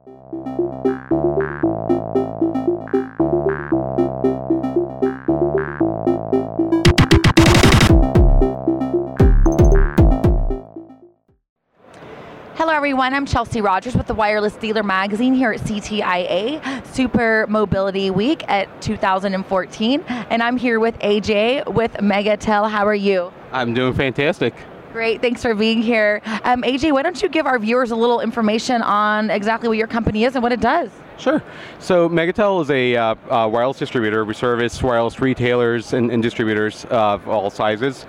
Hello everyone, I'm Chelsea Rogers with the Wireless Dealer Magazine here at CTIA Super Mobility Week at 2014, and I'm here with AJ with Megatel. How are you? I'm doing fantastic. Great, thanks for being here. AJ, why don't you give our viewers a little information on exactly what your company is and what it does? Sure. So Megatel is a wireless distributor. We service wireless retailers and distributors of all sizes.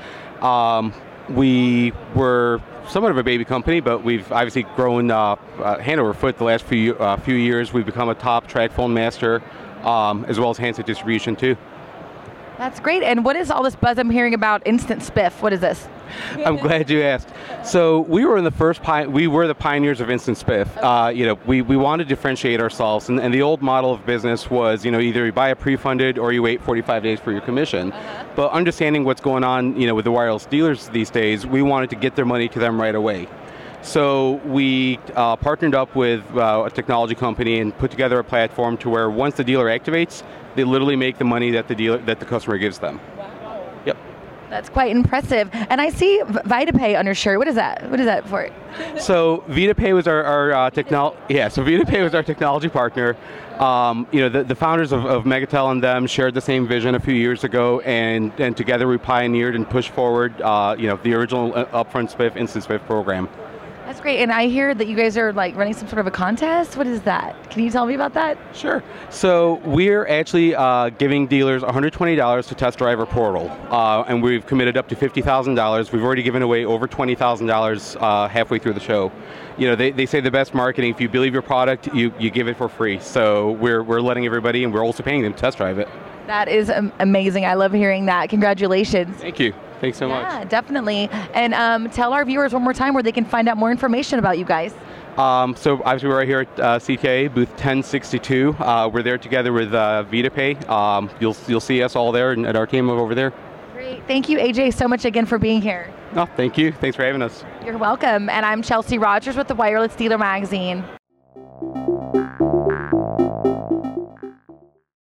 We were somewhat of a baby company, but we've obviously grown hand over foot the last few years. We've become a top TracFone master, as well as handset distribution too. That's great. And what is all this buzz I'm hearing about Instant Spiff? What is this? I'm glad you asked. So we were the pioneers of Instant Spiff. We want to differentiate ourselves, and the old model of business was, either you buy a pre-funded or you wait 45 days for your commission. But understanding what's going on, with the wireless dealers these days, we wanted to get their money to them right away. So we partnered up with a technology company and put together a platform to where once the dealer activates, they literally make the money that the customer gives them. Wow. Yep. That's quite impressive. And I see VitaPay on your shirt. What is that? What is that for? So VitaPay was our technology. Yeah. So VitaPay was our technology partner. The founders of Megatel and them shared the same vision a few years ago, and together we pioneered and pushed forward, the original upfront Spiff, Instant Spiff program. That's great, and I hear that you guys are running some sort of a contest. What is that? Can you tell me about that? Sure. So we're actually giving dealers $120 to test drive our portal, and we've committed up to $50,000. We've already given away over $20,000 halfway through the show. They say the best marketing, if you believe your product, you give it for free. So we're letting everybody, and we're also paying them to test drive it. That is amazing. I love hearing that. Congratulations. Thank you. Thanks so much. Yeah, definitely. And tell our viewers one more time where they can find out more information about you guys. So obviously we're right here at CTIA, booth 1062. We're there together with VitaPay. You'll see us all there and our team over there. Great. Thank you, AJ, so much again for being here. Oh, thank you. Thanks for having us. You're welcome. And I'm Chelsea Rogers with the Wireless Dealer Magazine.